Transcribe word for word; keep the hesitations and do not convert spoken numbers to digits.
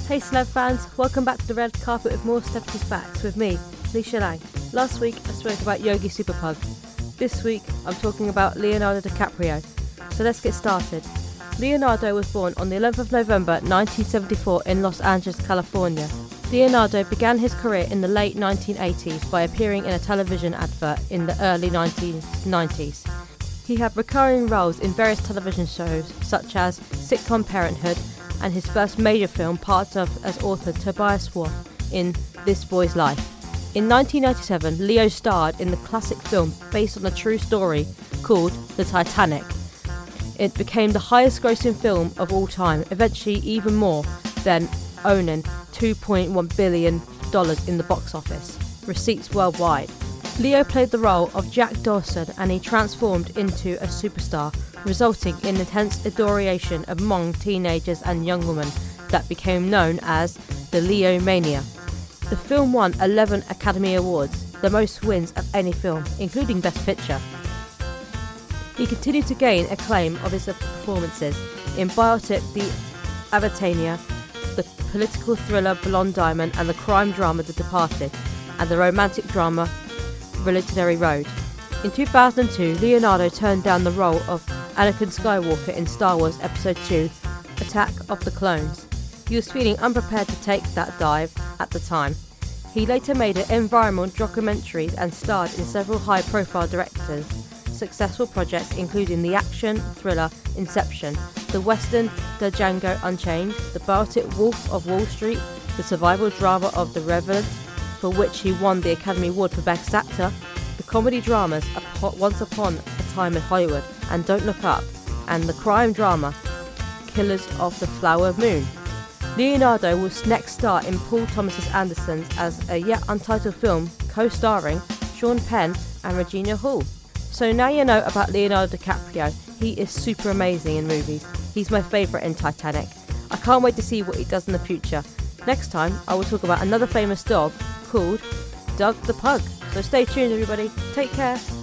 Hey celeb fans, welcome back to the red carpet with more celebrity facts with me, Leisha Lang. Last week I spoke about Yogi Superpug. This week I'm talking about Leonardo DiCaprio. So let's get started. Leonardo was born on the eleventh of November nineteen seventy-four in Los Angeles, California. Leonardo began his career in the late nineteen eighties by appearing in a television advert in the early nineteen nineties. He had recurring roles in various television shows such as sitcom Parenthood, and his first major film part of as author Tobias Wolff in This Boy's Life. In nineteen ninety-seven, Leo starred in the classic film based on a true story called The Titanic. It became the highest grossing film of all time, eventually even more than owning two point one billion dollars in the box office receipts worldwide. Leo played the role of Jack Dawson and he transformed into a superstar, resulting in intense adoration among teenagers and young women that became known as the Leo Mania. The film won eleven Academy Awards, the most wins of any film, including Best Picture. He continued to gain acclaim of his performances in biopic The Avatania, the political thriller Blonde Diamond, and the crime drama The Departed, and the romantic drama Revolutionary Road. In two thousand two, Leonardo turned down the role of Anakin Skywalker in Star Wars Episode two, Attack of the Clones. He was feeling unprepared to take that dive at the time. He later made an environmental documentaries and starred in several high-profile directors' successful projects including the action thriller Inception, the western The Django Unchained, the biopic Wolf of Wall Street, the survival drama of The Revenant, for which he won the Academy Award for Best Actor, the comedy dramas Once Upon a Time in Hollywood and Don't Look Up, and the crime drama Killers of the Flower Moon. Leonardo will next star in Paul Thomas Anderson's as a yet untitled film co-starring Sean Penn and Regina Hall. So now you know about Leonardo DiCaprio. He is super amazing in movies. He's my favourite in Titanic. I can't wait to see what he does in the future. Next time I will talk about another famous dog called Doug the Pug. So stay tuned everybody. Take care.